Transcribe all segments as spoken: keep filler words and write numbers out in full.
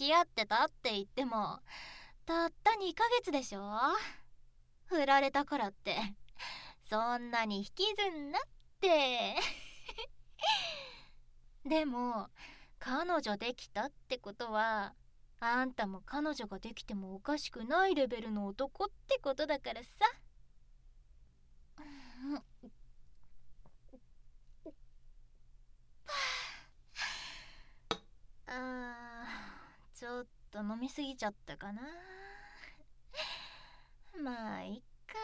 き合ってたって言ってもたったにかげつでしょ。振られたからってそんなに引きずんなってでも彼女できたってことはあんたも彼女ができてもおかしくないレベルの男ってことだからさ。あー、ちょっと飲みすぎちゃったかな。まあいっか。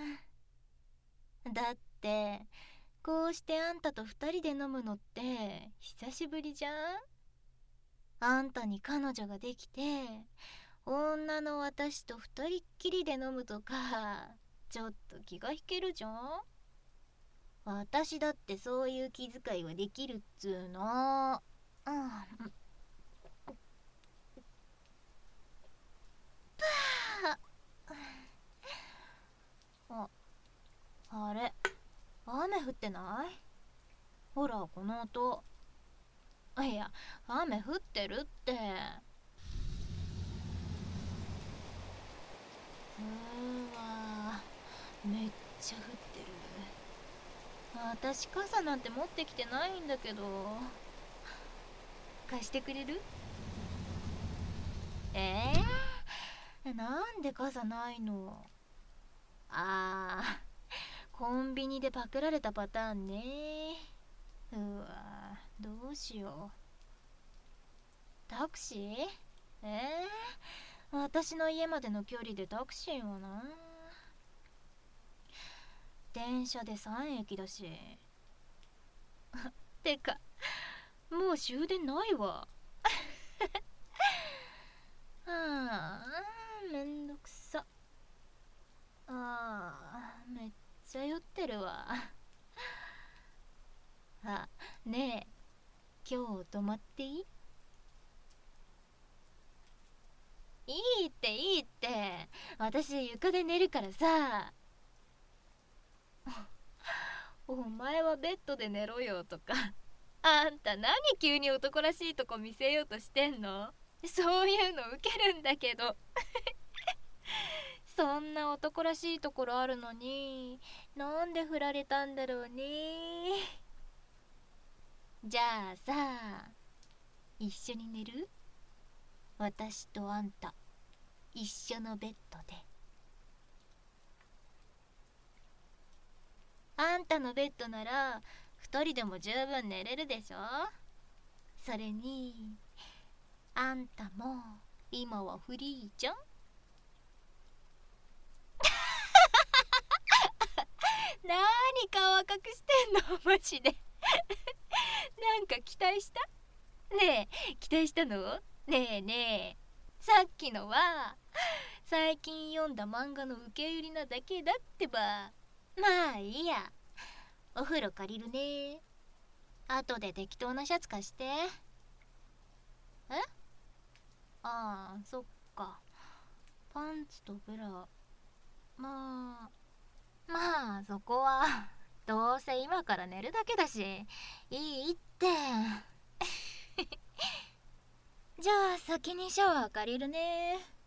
だってこうしてあんたと二人で飲むのって久しぶりじゃん。あんたに彼女ができて女の私と二人っきりで飲むとかちょっと気が引けるじゃん。私だってそういう気遣いはできるっつーの。うん。あ、あれ、雨降ってない？ほらこの音。いや、雨降ってるって。うーわ、めっちゃ降ってる。私傘なんて持ってきてないんだけど。貸してくれる？えー、なんで傘ないの？あー、コンビニでパクられたパターンね。うわ、どうしよう。タクシー？えー、私の家までの距離でタクシーはな。電車でさん駅だし。てかもう終電ないわ。はあ、めんどくさ。あー、めっちゃ酔ってるわ。あ、ねえ、今日泊まっていい？いいっていいって、私床で寝るからさ。お前はベッドで寝ろよとか。あんた何急に男らしいとこ見せようとしてんの？そういうのウケるんだけど。そんな男らしいところあるのになんで振られたんだろうね。じゃあさ、一緒に寝る？私とあんた一緒のベッドで。あんたのベッドなら二人でも十分寝れるでしょ。それにあんたも今はフリーじゃん。なーに顔赤くしてんのマジで。なんか期待した？ねえ、期待したの？ねえねえ、さっきのは最近読んだ漫画の受け売りなだけだってば。まあいいや、お風呂借りるね。後で適当なシャツ貸して。え？ああ、そっか。パンツとブラ、まあまあそこはどうせ今から寝るだけだしいいって。じゃあ先にシャワー借りるね。